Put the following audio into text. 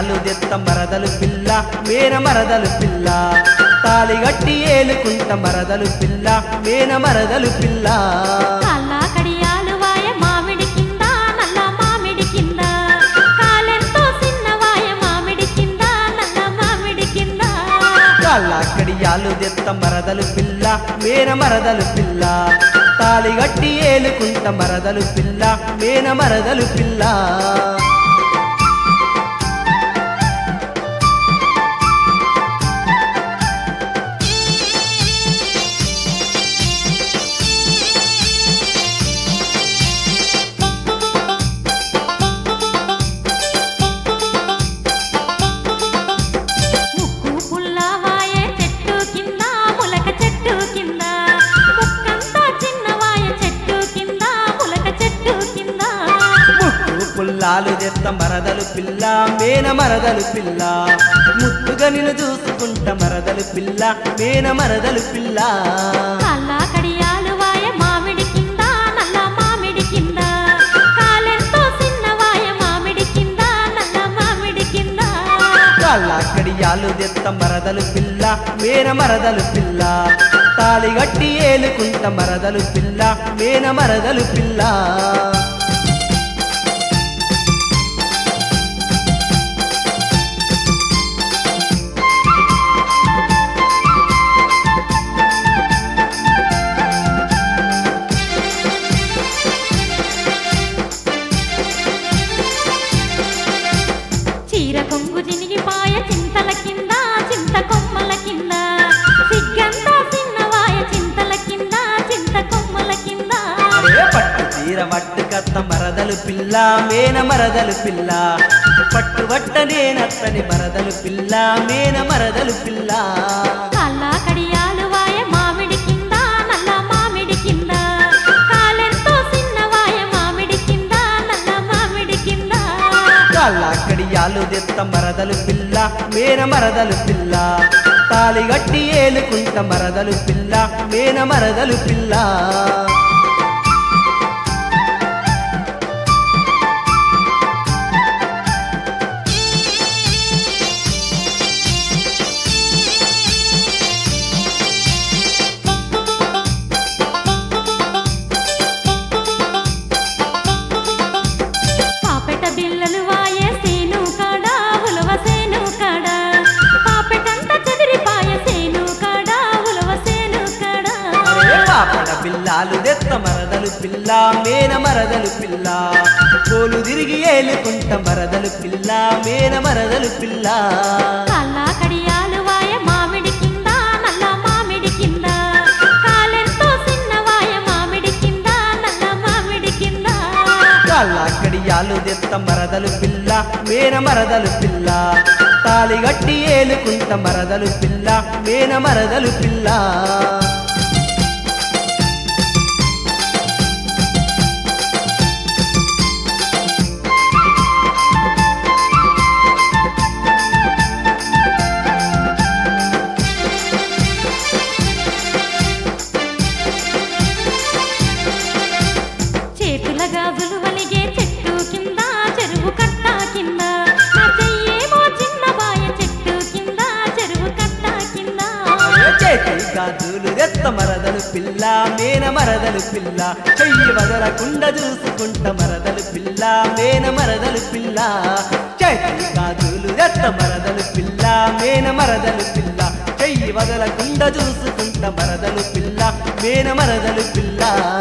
కడియాలు దెత్త మరదలు పిల్ల మేన మరదలు పిల్ల తాళిగట్టి ఏలుకుంట మరదలు పిల్ల మేన మరదలు పిల్ల కాళ్ళ కడియాలు వాయ మామిడి కింద నల్ల మామిడి కింద కాలెంతో చిన్నవాయ మామిడి కింద నల్ల మామిడి కింద కాళ్ళ కడియాలు దెత్త మరదలు పిల్ల మేన మరదలు పిల్ల తాళిగట్టి ఏలుకుంట మరదలు పిల్ల మేన మరదలు పిల్ల పుల్లాలు దెత్త మరదలు పిల్ల మేన మరదలు పిల్ల ముద్దుగా నిన్ను చూసుకుంట మరదలు పిల్ల మేన మరదలు పిల్ల కాళ్ళ కడియాలు వాయ మామిడి కింద నల్ల మామిడి కింద కాలెంతో చిన్నవాయ మామిడి కింద నల్ల మామిడి కింద కాళ్ళ కడియాలు దెత్త మరదలు పిల్ల మేన మరదలు పిల్ల తాళిగట్టి ఏలుకుంట మరదలు పిల్ల మేన మరదలు పిల్ల చీర కొంగు జినిగిపాయ చింతల కింద చింత కొమ్మల కింద సిగ్గంతా చిన్నవాయ చింతల కింద చింత కొమ్మల కింద పట్టు తీర వట్టు కత్త మరదలు పిల్ల మేన మరదలు పిల్ల పట్టు వట్ట నేనత్తని మరదలు పిల్ల మేన మరదలు పిల్ల కాళ్ళ కడియాలు వాయ మామిడి కింద నల్ల మామిడి కింద కాలెంతో చిన్నవాయ మామిడి కింద నల్ల మామిడి కింద కాళ్ళ కడియాలు దెత్త మరదలు పిల్ల మేన మరదలు పిల్ల తాళిగట్టి ఏలుకుంట మరదలు పిల్ల మేన మరదలు పిల్ల పాపెట బిల్లలు వాయే సేను కాడా ఉలవ సేను కాడా పాపెటంత చెదిరిపాయ సేను కాడా ఉలవ సేను కాడా పాపడ పిల్లాలు దెత్త మరదలు పిల్ల మేన మరదలు పిల్ల కోలు తిరిగి ఏలుకుంట మరదలు పిల్ల మేన మరదలు పిల్ల కాళ్ళ కడియాలు వాయ మామిడి కింద నల్ల మామిడి కింద కాలెంతో చిన్నవాయ మామిడి కింద నల్ల మామిడి కింద కాళ్ళ కడియాలు దెత్త మరదలు పిల్ల మేన మరదలు పిల్ల తాళిగట్టి ఏలుకుంట మరదలు పిల్ల మేన మరదలు పిల్ల చేతుల గాజులు వలిగే చెట్టు కింద చెరువు కట్ట కింద నా చెయ్యేమో చిన్నవాయ చెట్టు కింద చెరువు కట్ట కింద చేతి గాజులు దెత్త మరదలు పిల్ల మేన మరదలు పిల్ల చెయ్యి వదలకుండా చూసుకుంట మరదలు పిల్ల మేన మరదలు పిల్ల చేతి గాజులు దెత్త మరదలు పిల్ల మేన మరదలు పిల్ల చెయ్యి వదలకుండా చూసుకుంట మరదలు పిల్ల మేన మరదలు పిల్ల